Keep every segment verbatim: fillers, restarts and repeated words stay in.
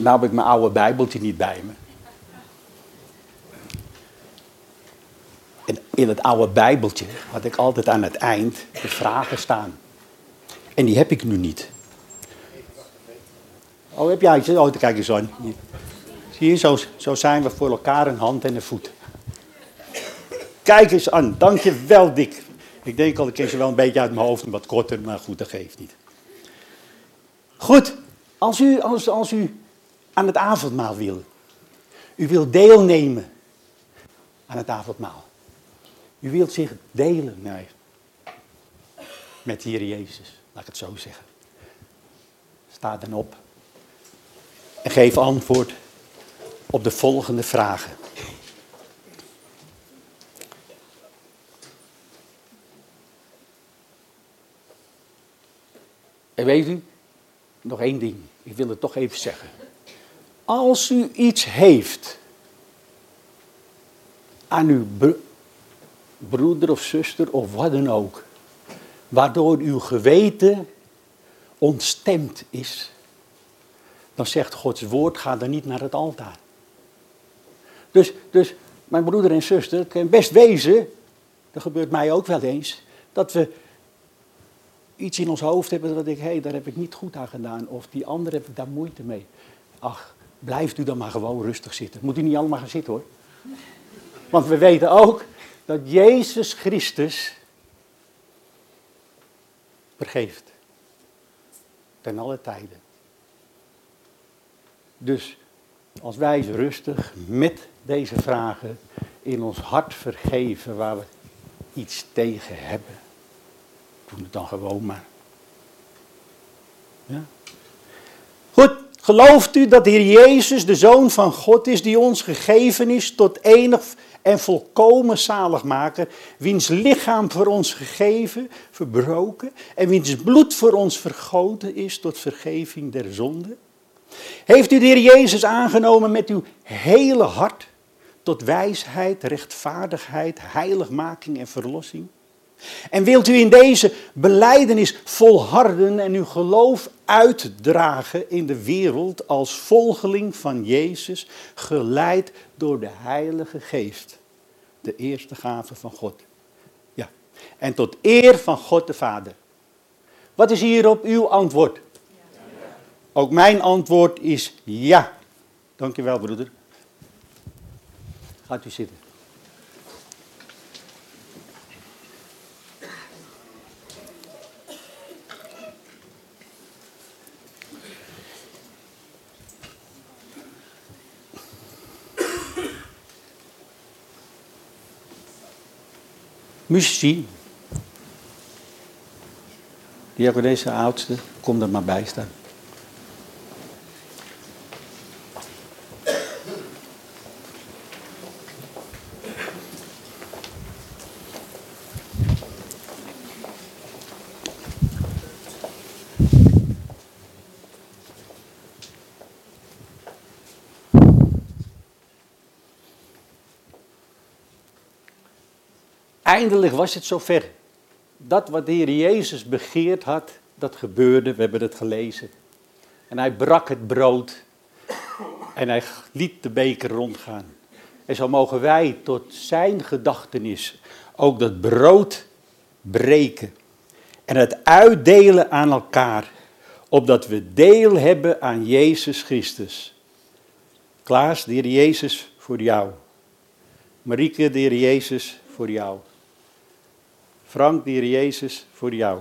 Nou heb ik mijn oude Bijbeltje niet bij me. En in het oude Bijbeltje had ik altijd aan het eind de vragen staan. En die heb ik nu niet. Oh, heb jij? Oh, kijk eens aan. Zie je, zo, zo zijn we voor elkaar een hand en een voet. Kijk eens aan. Dank je wel, Dick. Ik denk al, ik ken ze wel een beetje uit mijn hoofd, wat korter, maar goed, dat geeft niet. Goed, als u, als, als u aan het avondmaal wil. U wilt deelnemen aan het avondmaal. U wilt zich delen nee, met de Heer Jezus, laat ik het zo zeggen. Sta dan op en geef antwoord op de volgende vragen. En weet u, nog één ding, ik wil het toch even zeggen. Als u iets heeft aan uw bro- broeder of zuster of wat dan ook, waardoor uw geweten ontstemd is, dan zegt Gods woord, ga dan niet naar het altaar. Dus, dus mijn broeder en zuster, het kan best wezen, dat gebeurt mij ook wel eens, dat we iets in ons hoofd hebben dat ik, hé, hey, daar heb ik niet goed aan gedaan, of die andere heb ik daar moeite mee. Ach, blijft u dan maar gewoon rustig zitten. Moet u niet allemaal gaan zitten hoor. Want we weten ook dat Jezus Christus vergeeft. Ten alle tijden. Dus als wij rustig met deze vragen in ons hart vergeven waar we iets tegen hebben. Doe het dan gewoon maar. Ja. Goed, gelooft u dat de Heer Jezus de Zoon van God is die ons gegeven is tot enig en volkomen zaligmaker, wiens lichaam voor ons gegeven, verbroken en wiens bloed voor ons vergoten is tot vergeving der zonde? Heeft u de Heer Jezus aangenomen met uw hele hart tot wijsheid, rechtvaardigheid, heiligmaking en verlossing? En wilt u in deze belijdenis volharden en uw geloof uitdragen in de wereld als volgeling van Jezus, geleid door de Heilige Geest, de eerste gave van God? Ja, en tot eer van God de Vader. Wat is hierop uw antwoord? Ja. Ook mijn antwoord is ja. Dank u wel, broeder. Gaat u zitten. Muzici, die hebben deze oudste, kom er maar bij staan. Eindelijk was het zover. Dat wat de Heer Jezus begeerd had, dat gebeurde. We hebben het gelezen. En hij brak het brood. En hij liet de beker rondgaan. En zo mogen wij tot zijn gedachtenis ook dat brood breken. En het uitdelen aan elkaar. Opdat we deel hebben aan Jezus Christus. Klaas, de Heer Jezus voor jou. Marieke, de Heer Jezus voor jou. Frank, de Heer Jezus, voor jou.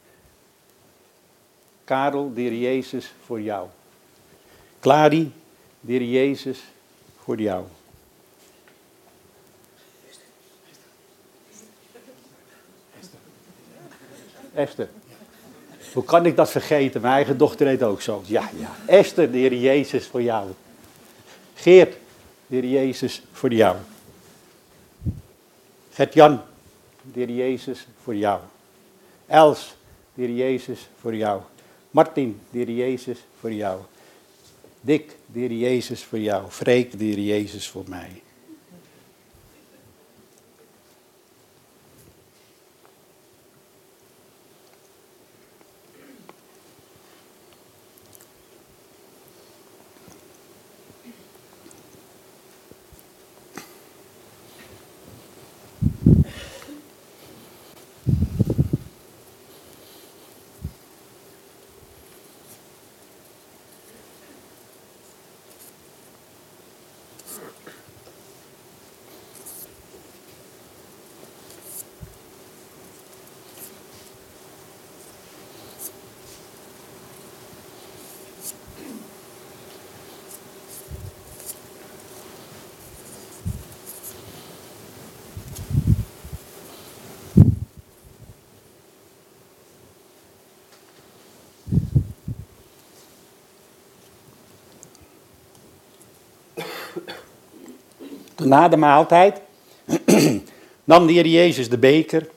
Karel, de Heer Jezus, voor jou. Clary, de Heer Jezus, voor jou. Esther. Hoe kan ik dat vergeten? Mijn eigen dochter heet ook zo. Ja, ja. Esther, de Heer Jezus, voor jou. Geert, de Heer Jezus, voor jou. Gert-Jan, de Heer Jezus, voor jou. Els, de Heer Jezus, voor jou. Martin, de Heer Jezus, voor jou. Dick, de Heer Jezus, voor jou. Freek, de Heer Jezus, voor mij. Na de maaltijd nam de Heer Jezus de beker.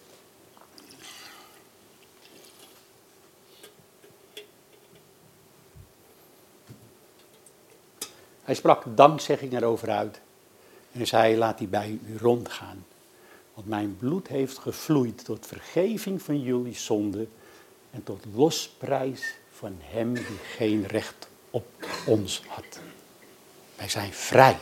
Hij sprak dankzegging erover uit. En zei, laat die bij u rondgaan. Want mijn bloed heeft gevloeid tot vergeving van jullie zonde. En tot losprijs van hem die geen recht op ons had. Wij zijn vrij.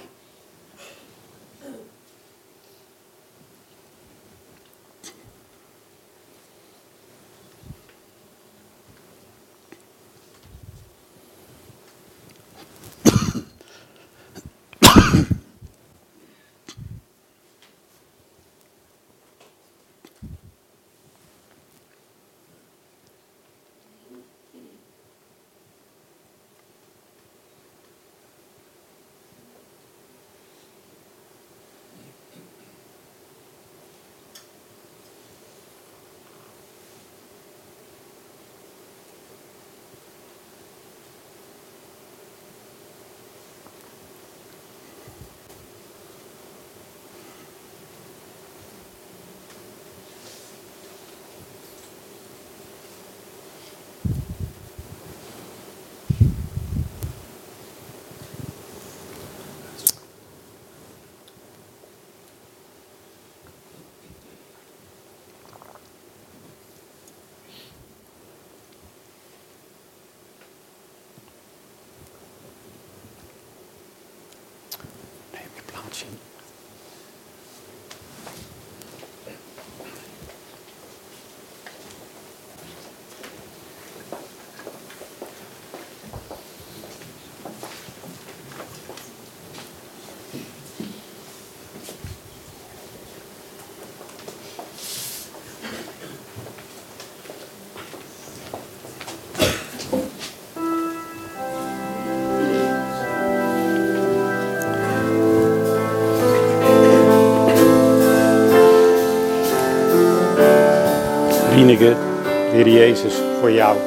Rieneke, Heer Jezus, voor jou.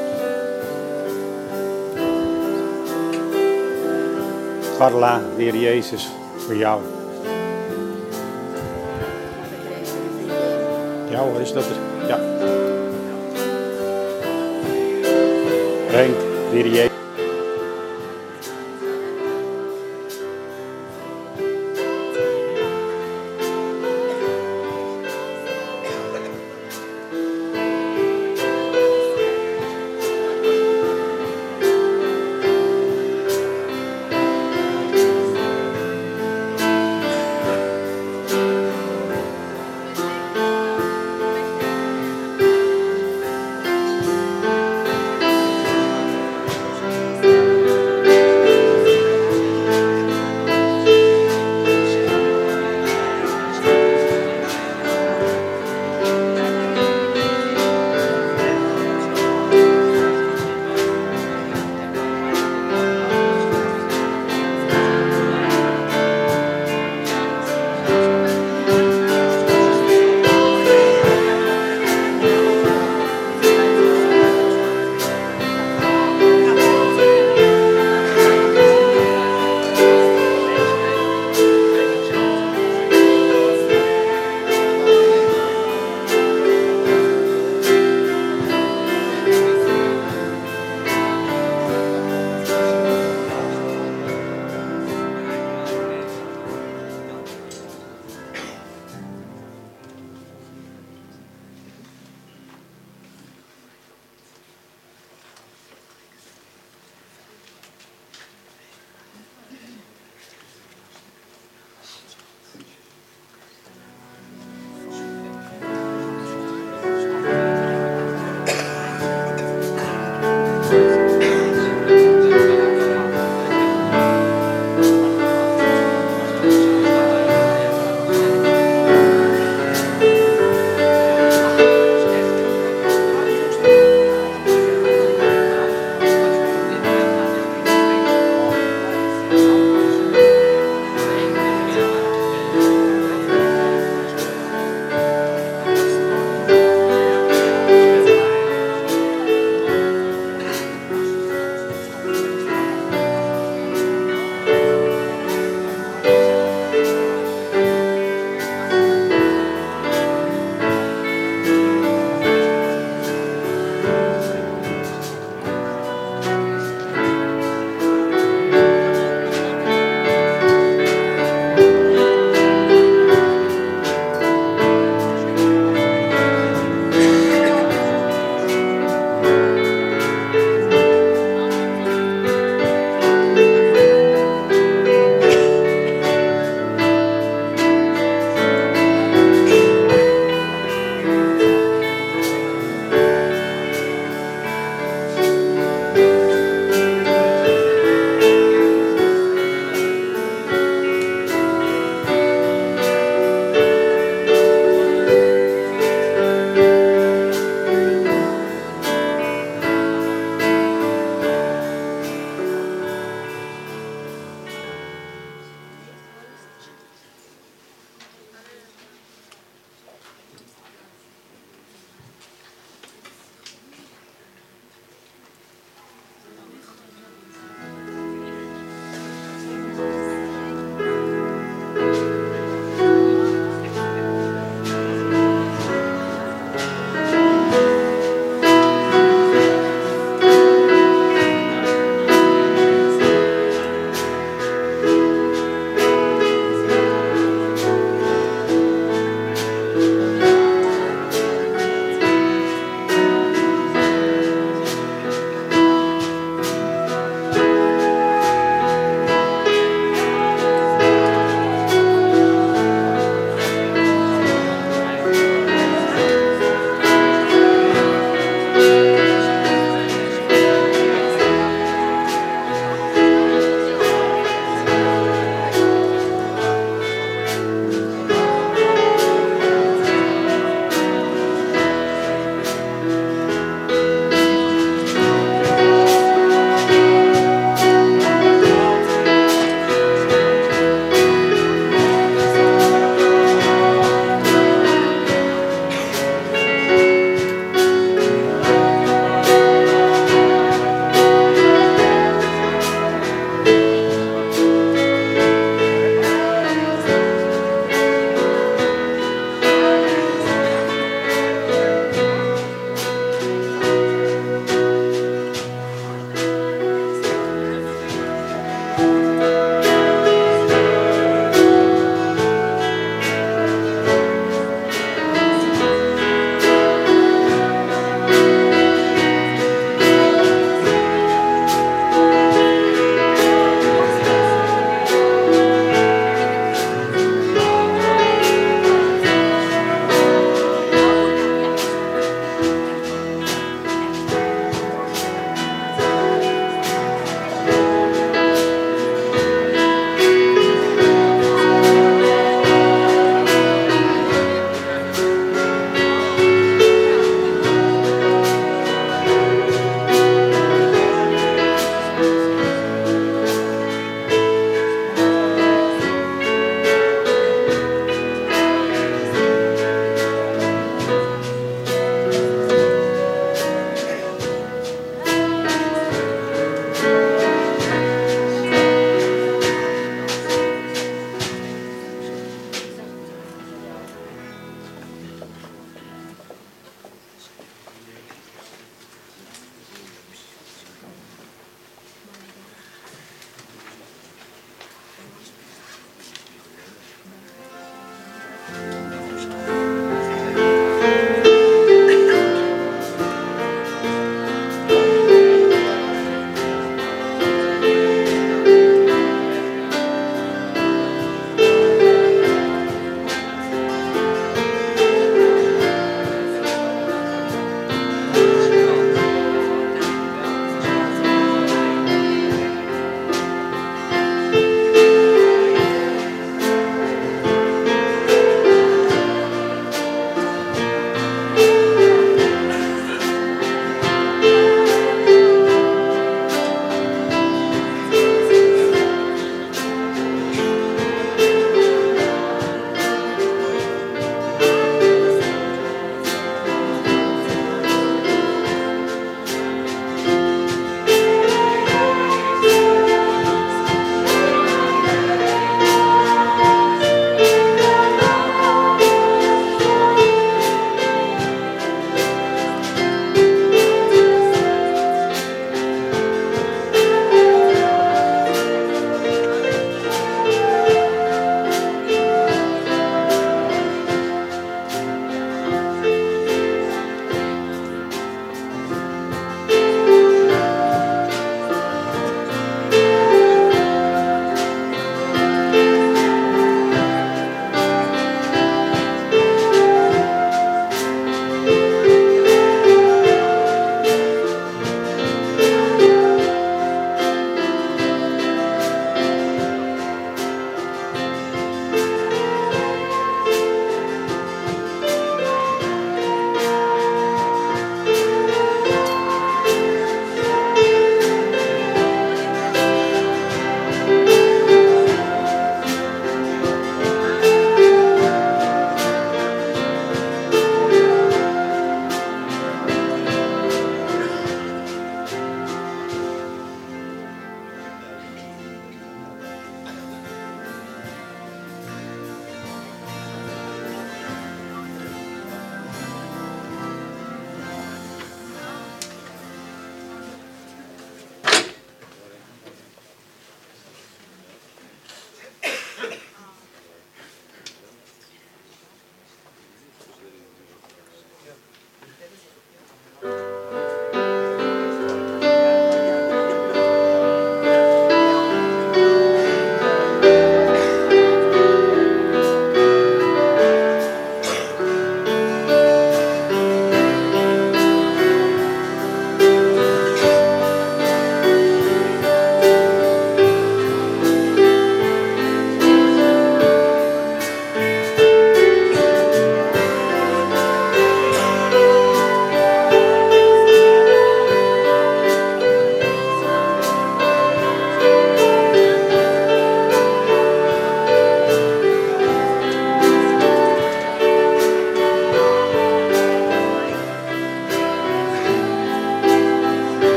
Carla, Heer Jezus, voor jou. Ja hoor, is dat er? Ja. Henk, Heer Jezus.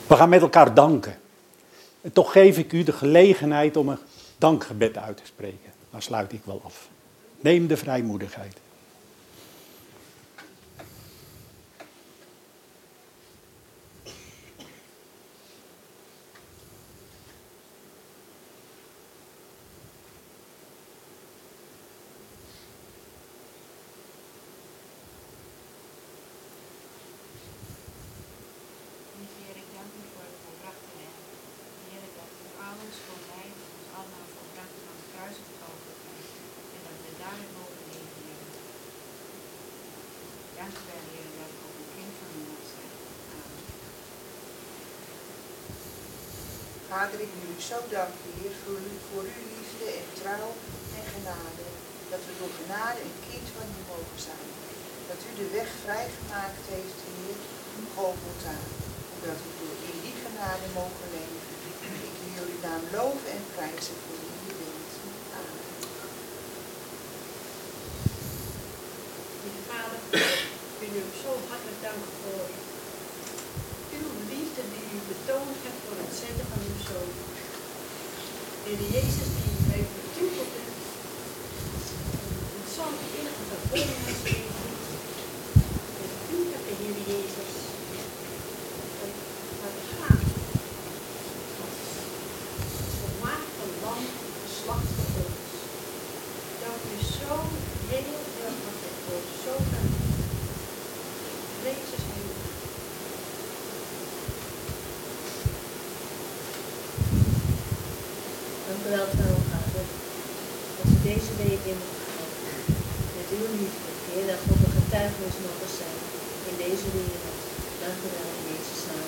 We gaan met elkaar danken. En toch geef ik u de gelegenheid om een dankgebed uit te spreken. Dan sluit ik wel af. Neem de vrijmoedigheid. Vader, ik wil u zo danken, Heer, voor, u, voor uw liefde en trouw en genade. Dat we door genade een kind van u mogen zijn. Dat u de weg vrijgemaakt heeft, Heer, om Golgotha. En dat we door in die genade mogen leven. Ik wil uw naam loven en prijzen voor wie u bent. Amen. Lieve Vader, ik wil u ook zo hartelijk danken voor uw liefde die u betoond hebt voor het zenden van uw zoon. Heer Jezus, die u heeft betoeteld hebt. Een zo'n innige verbondenheid heeft. En u hebt de Heer Jezus laten gaan. Als volmaakte lam geslacht voor ons. Dank u zo heel, heel hartelijk voor zoveel. Jezus en u. Dank u wel, trouw Vader, dat we deze week in mogen gaan. Met uw liefde, Heer, dat we op een getuigenis mogen zijn in deze wereld. Dank u wel in Jezus' naam.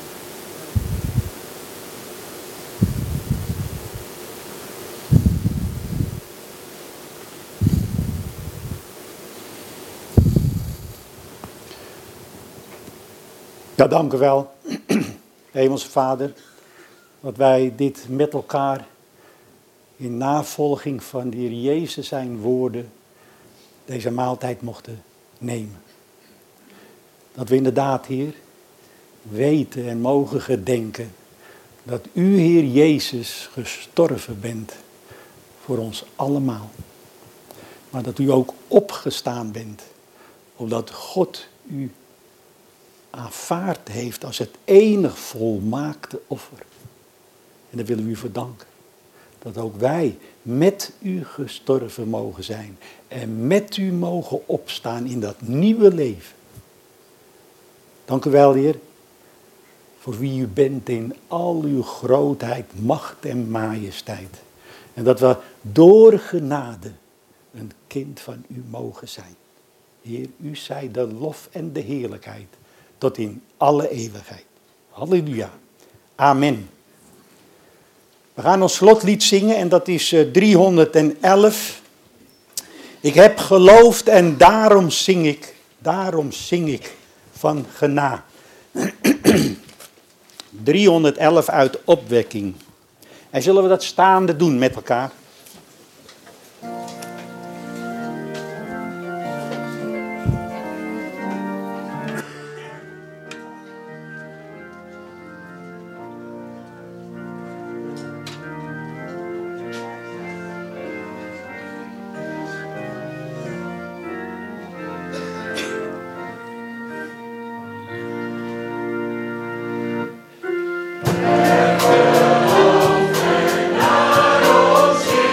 Ja, dank u wel, Hemelse Vader, dat wij dit met elkaar in navolging van de Heer Jezus zijn woorden deze maaltijd mochten nemen. Dat we inderdaad, Heer, weten en mogen gedenken dat u, Heer Jezus, gestorven bent voor ons allemaal. Maar dat u ook opgestaan bent, omdat God u aanvaard heeft als het enig volmaakte offer. En daar willen we u voor danken. Dat ook wij met u gestorven mogen zijn. En met u mogen opstaan in dat nieuwe leven. Dank u wel, Heer, voor wie u bent in al uw grootheid, macht en majesteit. En dat we door genade een kind van u mogen zijn. Heer, u zij de lof en de heerlijkheid tot in alle eeuwigheid. Halleluja. Amen. We gaan ons slotlied zingen en dat is driehonderdelf. Ik heb geloofd en daarom zing ik, daarom zing ik van gena. driehonderdelf uit opwekking. En zullen we dat staande doen met elkaar? Daarom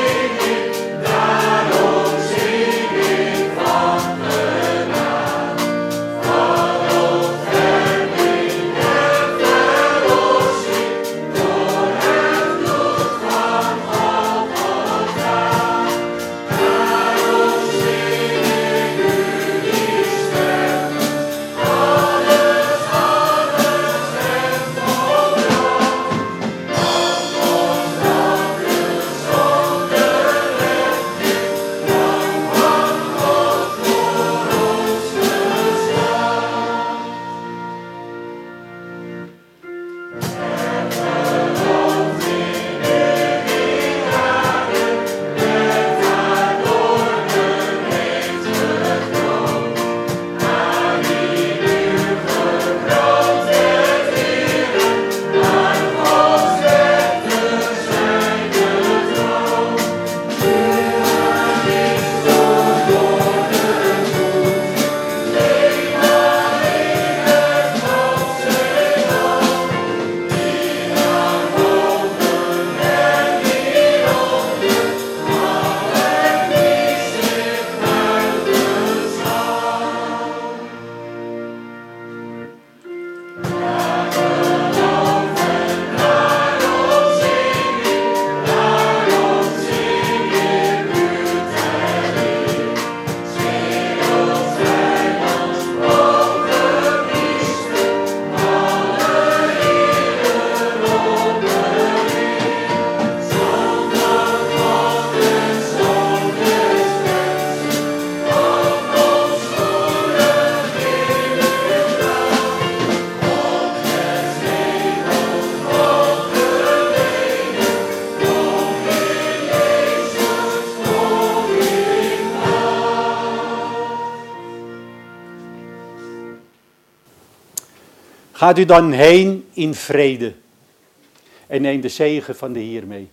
Gaat u dan heen in vrede. En neem de zegen van de Heer mee.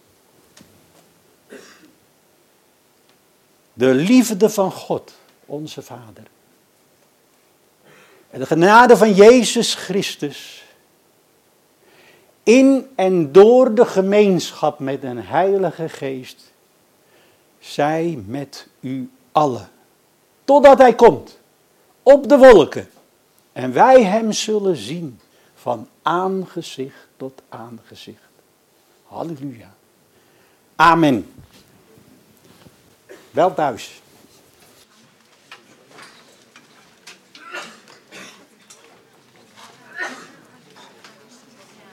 De liefde van God, onze Vader. En de genade van Jezus Christus. In en door de gemeenschap met een Heilige Geest. Zij met u allen. Totdat Hij komt. Op de wolken. En wij Hem zullen zien. Van aangezicht tot aangezicht. Halleluja. Amen. Wel thuis.